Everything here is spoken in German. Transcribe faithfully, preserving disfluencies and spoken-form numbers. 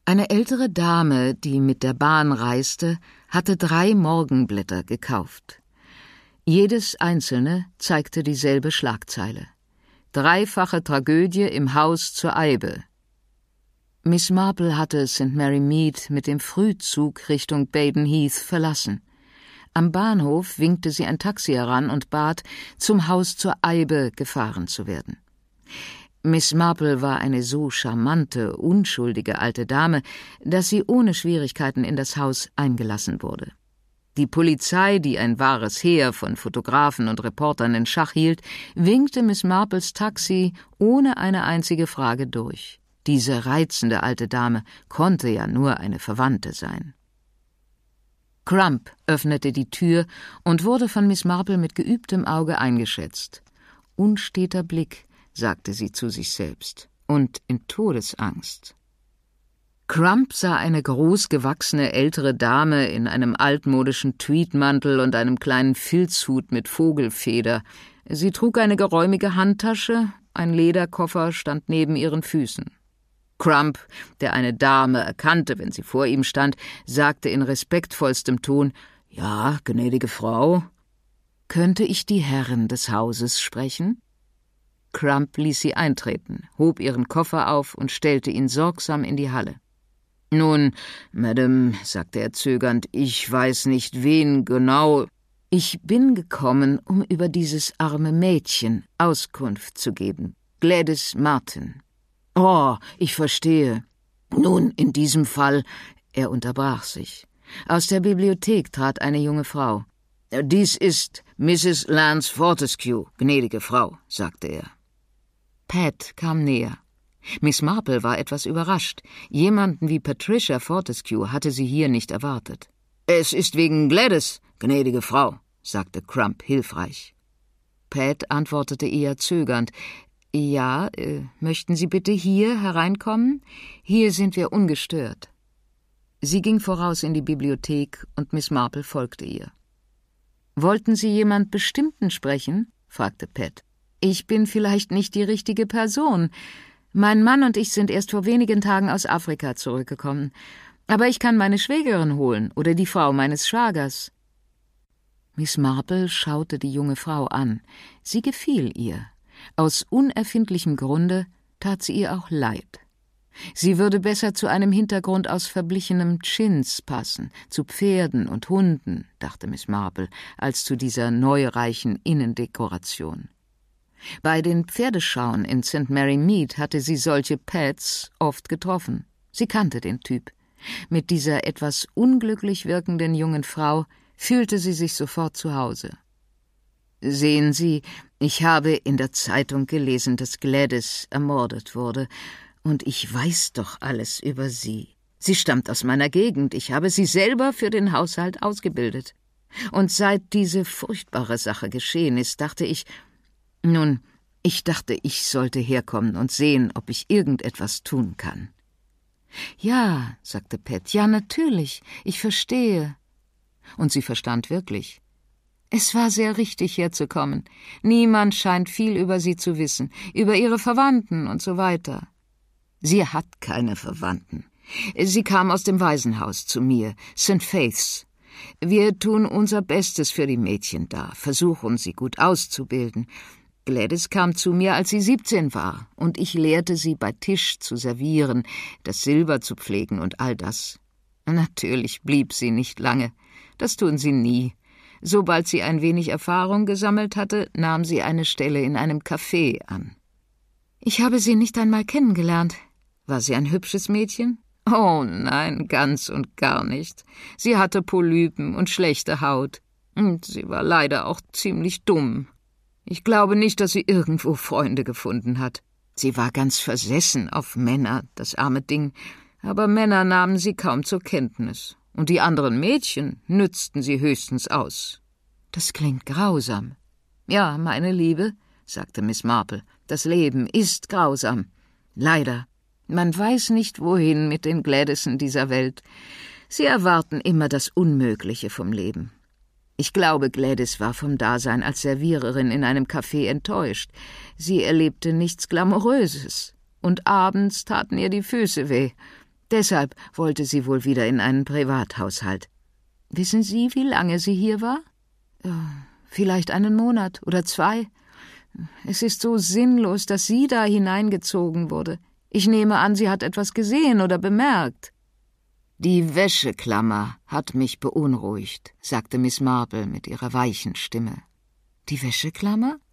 Eine ältere Dame, die mit der Bahn reiste, hatte drei Morgenblätter gekauft. Jedes einzelne zeigte dieselbe Schlagzeile: Dreifache Tragödie im Haus zur Eibe. Miss Marple hatte Saint Mary Mead mit dem Frühzug Richtung Baden Heath verlassen. Am Bahnhof winkte sie ein Taxi heran und bat, zum Haus zur Eibe gefahren zu werden. Miss Marple war eine so charmante, unschuldige alte Dame, dass sie ohne Schwierigkeiten in das Haus eingelassen wurde. Die Polizei, die ein wahres Heer von Fotografen und Reportern in Schach hielt, winkte Miss Marples Taxi ohne eine einzige Frage durch. Diese reizende alte Dame konnte ja nur eine Verwandte sein. Crump öffnete die Tür und wurde von Miss Marple mit geübtem Auge eingeschätzt. Unsteter Blick, sagte sie zu sich selbst, und in Todesangst. Crump sah eine großgewachsene ältere Dame in einem altmodischen Tweedmantel und einem kleinen Filzhut mit Vogelfeder. Sie trug eine geräumige Handtasche, ein Lederkoffer stand neben ihren Füßen. Crump, der eine Dame erkannte, wenn sie vor ihm stand, sagte in respektvollstem Ton: »Ja, gnädige Frau.« »Könnte ich die Herren des Hauses sprechen?« Crump ließ sie eintreten, hob ihren Koffer auf und stellte ihn sorgsam in die Halle. »Nun, Madame«, sagte er zögernd, »ich weiß nicht, wen genau...« »Ich bin gekommen, um über dieses arme Mädchen Auskunft zu geben. Gladys Martin.« »Oh, ich verstehe. Nun, in diesem Fall...« Er unterbrach sich. Aus der Bibliothek trat eine junge Frau. »Dies ist Misses Lance Fortescue, gnädige Frau«, sagte er. Pat kam näher. Miss Marple war etwas überrascht. Jemanden wie Patricia Fortescue hatte sie hier nicht erwartet. »Es ist wegen Gladys, gnädige Frau«, sagte Crump hilfreich. Pat antwortete eher zögernd. »Ja, äh, möchten Sie bitte hier hereinkommen? Hier sind wir ungestört.« Sie ging voraus in die Bibliothek und Miss Marple folgte ihr. »Wollten Sie jemand Bestimmten sprechen?« fragte Pat. »Ich bin vielleicht nicht die richtige Person. Mein Mann und ich sind erst vor wenigen Tagen aus Afrika zurückgekommen. Aber ich kann meine Schwägerin holen oder die Frau meines Schwagers.« Miss Marple schaute die junge Frau an. Sie gefiel ihr. Aus unerfindlichem Grunde tat sie ihr auch leid. Sie würde besser zu einem Hintergrund aus verblichenem Chintz passen, zu Pferden und Hunden, dachte Miss Marple, als zu dieser neureichen Innendekoration. Bei den Pferdeschauen in Saint Mary Mead hatte sie solche Pets oft getroffen. Sie kannte den Typ. Mit dieser etwas unglücklich wirkenden jungen Frau fühlte sie sich sofort zu Hause. »Sehen Sie, ich habe in der Zeitung gelesen, dass Gladys ermordet wurde, und ich weiß doch alles über sie. Sie stammt aus meiner Gegend, ich habe sie selber für den Haushalt ausgebildet. Und seit diese furchtbare Sache geschehen ist, dachte ich, nun, ich dachte, ich sollte herkommen und sehen, ob ich irgendetwas tun kann.« »Ja«, sagte Pat, »ja, natürlich, ich verstehe.« Und sie verstand wirklich. Es war sehr richtig, herzukommen. Niemand scheint viel über sie zu wissen, über ihre Verwandten und so weiter. Sie hat keine Verwandten. Sie kam aus dem Waisenhaus zu mir, Saint Faith's. Wir tun unser Bestes für die Mädchen da, versuchen, sie gut auszubilden. Gladys kam zu mir, als sie siebzehn war, und ich lehrte sie, bei Tisch zu servieren, das Silber zu pflegen und all das. Natürlich blieb sie nicht lange. Das tun sie nie. Sobald sie ein wenig Erfahrung gesammelt hatte, nahm sie eine Stelle in einem Café an. »Ich habe sie nicht einmal kennengelernt. War sie ein hübsches Mädchen?« »Oh nein, ganz und gar nicht. Sie hatte Polypen und schlechte Haut. Und sie war leider auch ziemlich dumm. Ich glaube nicht, dass sie irgendwo Freunde gefunden hat. Sie war ganz versessen auf Männer, das arme Ding. Aber Männer nahmen sie kaum zur Kenntnis. Und die anderen Mädchen nützten sie höchstens aus.« »Das klingt grausam.« »Ja, meine Liebe«, sagte Miss Marple, »das Leben ist grausam. Leider. Man weiß nicht, wohin mit den Gladysen dieser Welt. Sie erwarten immer das Unmögliche vom Leben. Ich glaube, Gladys war vom Dasein als Serviererin in einem Café enttäuscht. Sie erlebte nichts Glamouröses. Und abends taten ihr die Füße weh. Deshalb wollte sie wohl wieder in einen Privathaushalt. Wissen Sie, wie lange sie hier war? Ja, vielleicht einen Monat oder zwei. Es ist so sinnlos, dass sie da hineingezogen wurde. Ich nehme an, sie hat etwas gesehen oder bemerkt. »Die Wäscheklammer hat mich beunruhigt«, sagte Miss Marple mit ihrer weichen Stimme. »Die Wäscheklammer?«